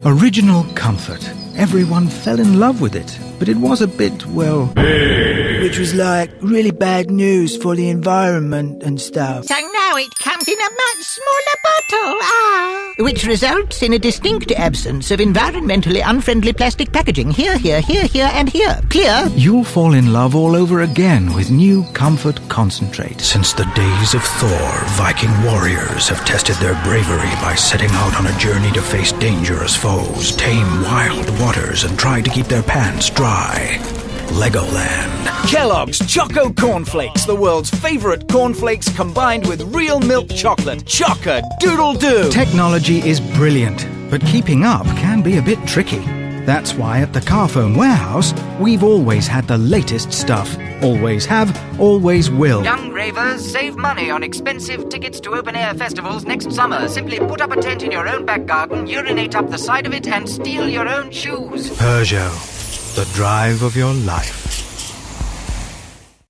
Original comfort. Everyone fell in love with it, but it was a bit, well... Which was like really bad news for the environment and stuff. So now it comes in a much smaller bottle, which results in a distinct absence of environmentally unfriendly plastic packaging. Here, and here. Clear? You'll fall in love all over again with new Comfort Concentrate. Since the days of Thor, Viking warriors have tested their bravery by setting out on a journey to face dangerous foes, tame wild waters, and try to keep their pants dry. Legoland. Kellogg's Choco Cornflakes, the world's favorite cornflakes combined with real milk chocolate. Choco-doodle-doo. Technology is brilliant, but keeping up can be a bit tricky. That's why at the Carphone Warehouse, we've always had the latest stuff. Always have, always will. Young ravers, save money on expensive tickets to open-air festivals next summer. Simply put up a tent in your own back garden, urinate up the side of it, and steal your own shoes. Peugeot, the drive of your life.